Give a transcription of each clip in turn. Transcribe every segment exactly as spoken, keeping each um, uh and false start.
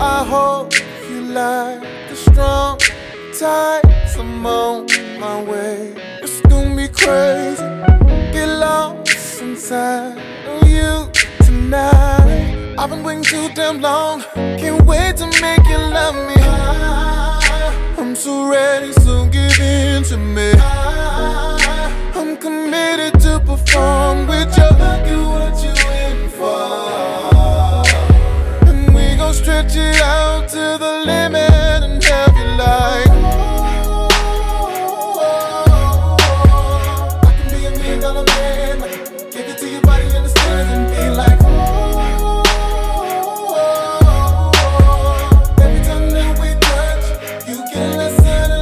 I hope you like the strong tides. I'm on my way. It's gonna be crazy. Get lost inside of you tonight. I've been waiting too damn long. Can't wait to make you love me. I'm so ready, so give in to me. I'm committed to perform with you. Look at what you in for. And we gon' stretch it out to the limit and have you like, I can be a million dollar man. Give it to your body and the stairs and be like, every time that we touch, you get less and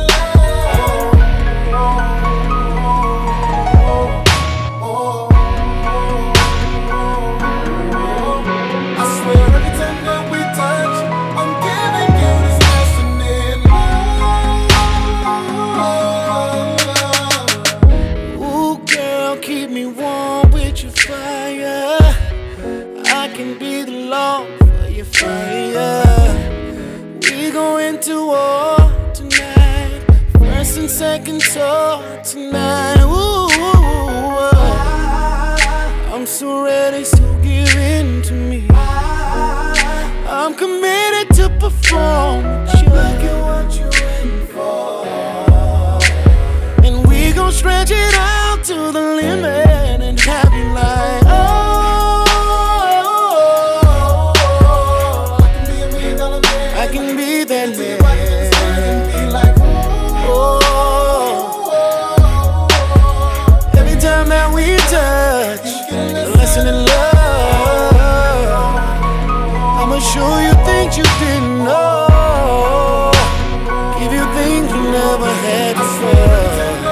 keep me warm with your fire. I can be the log for your fire. We go into war tonight. First and second talk tonight. Ooh, I'm so ready, so give in to me. I'm committed to perform with you. Look at what you in for. And we gon' stretch it out to the limit and have you like, oh, I can be a million dollar man. I can be that man. Be like, oh, every time that we touch, a lesson in love. I'ma show you things you didn't know. Give you things you never had before.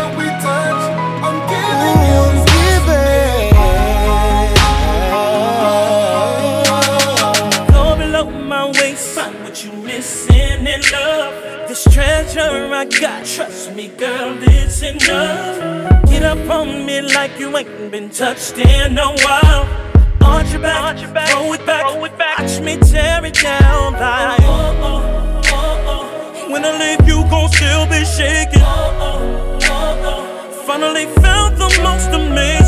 What you missing in love? This treasure I got, trust me, girl, it's enough. Get up on me like you ain't been touched in a while. Arch your back, Arch your back throw it back, throw it back. Watch me tear it down like, oh, oh, oh, oh. When I leave, you gon' still be shaking. Oh, oh, oh, oh. Finally found the most amazing.